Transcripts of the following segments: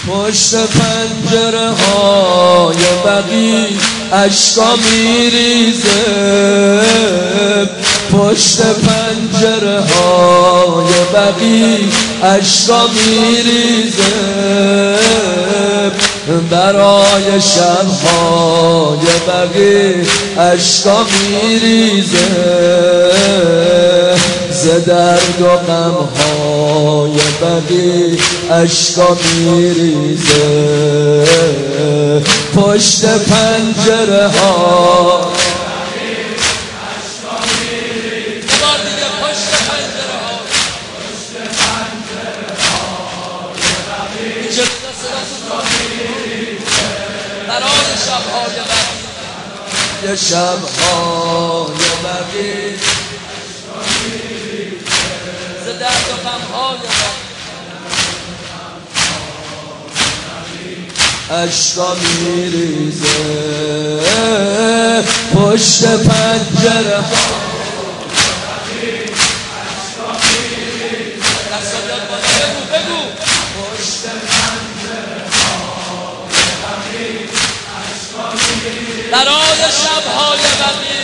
پشت پنجره های بقی اشکا میریزه، پشت پنجره های بقی اشکا میریزه، برای شبهای بقی اشکا میریزه، ز درد و غمهای بقی اشکا میریزه، پشت پنجره ها شبهای بقی ز درد و غمهای اشکا میریزه، پشت پنجره برای شبهای بقی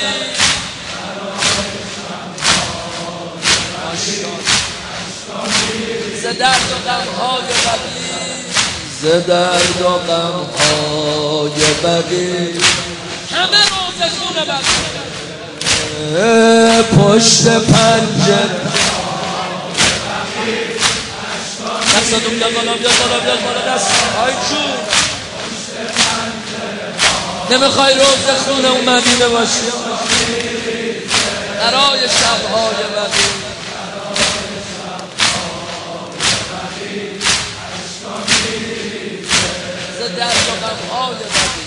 ز درد و غمهای بقی، ز درد و غمهای بقی همه روزشون بقی، پشت پنجره دستاتون بیاد بالا، بیاد بالا، بیاد بالا، دست های جون. نمیخوای روز خونه اون مدینه باشی برای شبهای بقی، ز درد و غمهای بقی،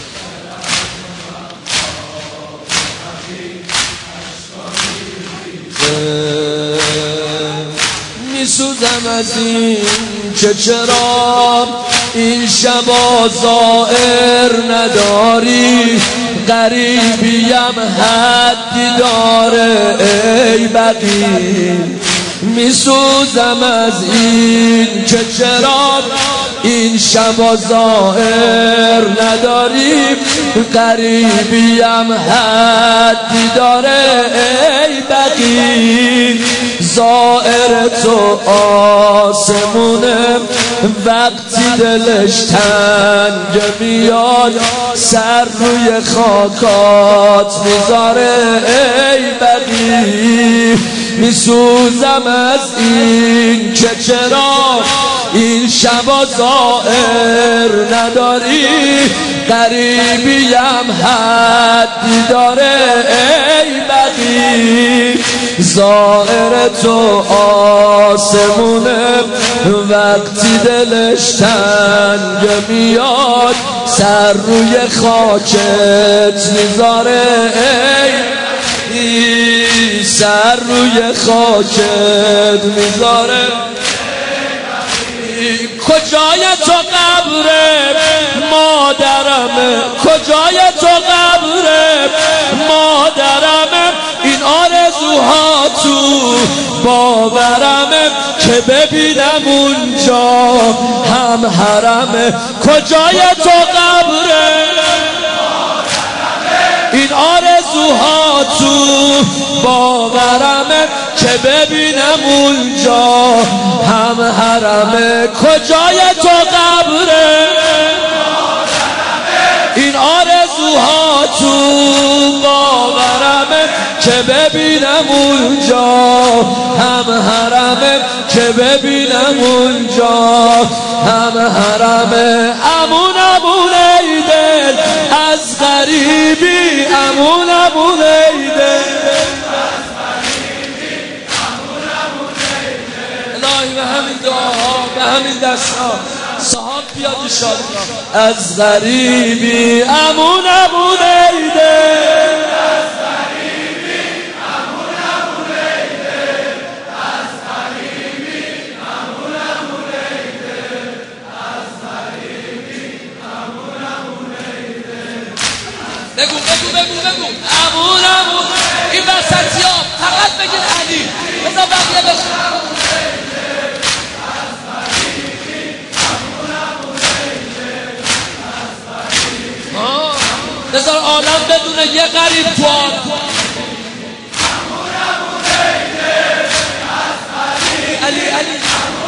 میسوزم از این که چرا این شبا ظاهر نداری، غریبیم حدی داره ای بقی، میسوزم از این که چرا این شبا ظاهر نداری، غریبیم حدی داره ای بقی، ظاهر تو آسمونه وقتی دلش تنگ میاد، سر روی خاکات میذاره ای بقی، میسوزم از این که چرا این شبا ظاهر نداری، غریبیم حدی داره ای بقی، ظاهر تو آسمونه وقتی دلش تنگ میاد، سر روی خاکت میذاره ای، سر روی خاکت میذاره، کجای تو قبره مادرمه، کجای تو قبره مادرمه، این آرزوها تو باورمه که ببینم اونجا هم حرمه، کجای تو قبره این آرزوها تو باورمه که ببینم اونجا هم حرمه، کجای تو قبره این آرزوها تو باورمه که ببینم اونجا هم حرمه، که ببینم اونجا هم حرمه، امون امون ای دل از غریبی، امون امون ای دل الهی به همین دعاها به همین دستها صحاب بیاد شاد از غریبی، امون امون ای دل از غریبی، امون امون ای دل از غریبی، امون امون ای دل از غریبی، امون امون ای دل. بگو بگو بگو بگو امون امون، این وسطی‌ها فقط بگید علی، بذار بقیه بخون. غریب تو علی علی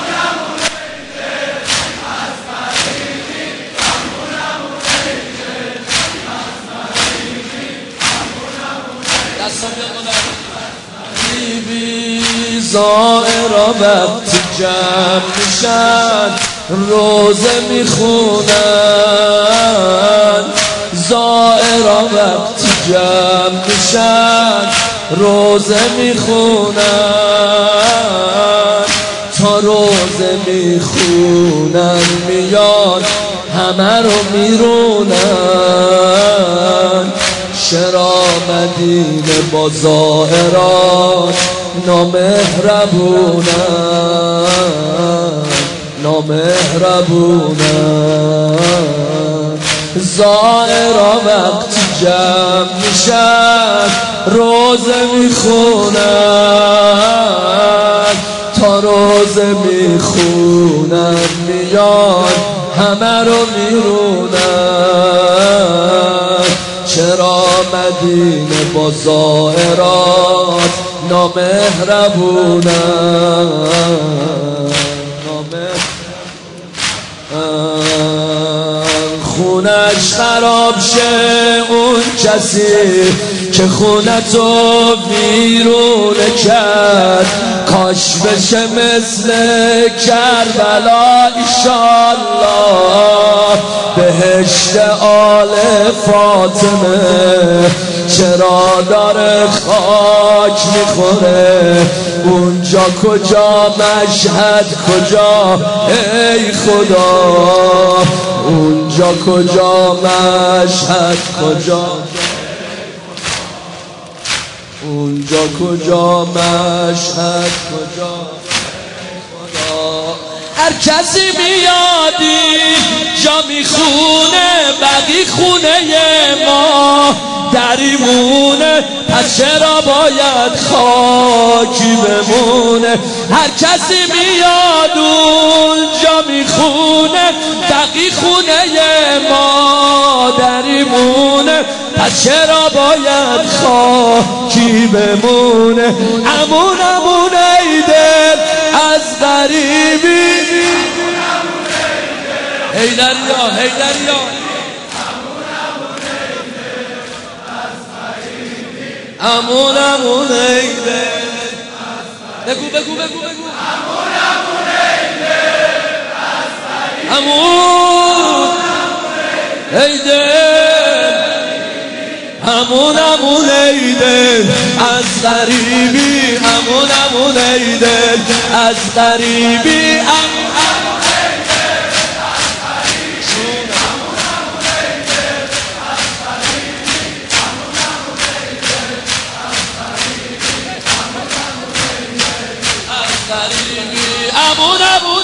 بی زائرا وقتی جمع میشن روزه میخونن زائرا وقتی جمع میشن روزه میخونن تا روزه میخونن میان همه رو میرونن چرا مدینه با زائران نامهربونن نامهربونن زائرا وقتی جمع میشن روزه میخونن تا روزه میخونن میان همه رو میرونن چرا مدینه با زائرات نامهربونن خونش خراب شه اون کسی که خونتو ویرونه کرد کاش بشه مثل کربلا ایشالله بهشت آل فاطمه چرا داره خاک میخوره اونجا کجا مشهد کجا ای خدا اونجا کجا مشهد کجا اونجا کجا مشهد کجا هر کسی میادی جا میخونه بقی خونه ما دریمونه پس چرا باید خاکی بمونه هر کسی میاد اونجا میخونه بقی خونه ما دریمونه پس چرا باید خاکی بمونه امون امون ای دل از غریبی حیدریا حیدریا امون امون ای دل بگو بگو بگو بگو امون امون ای دل از غریبی امون ای دل امون امون ای دل از غریبی امون امون ای دل از غریبی امون امون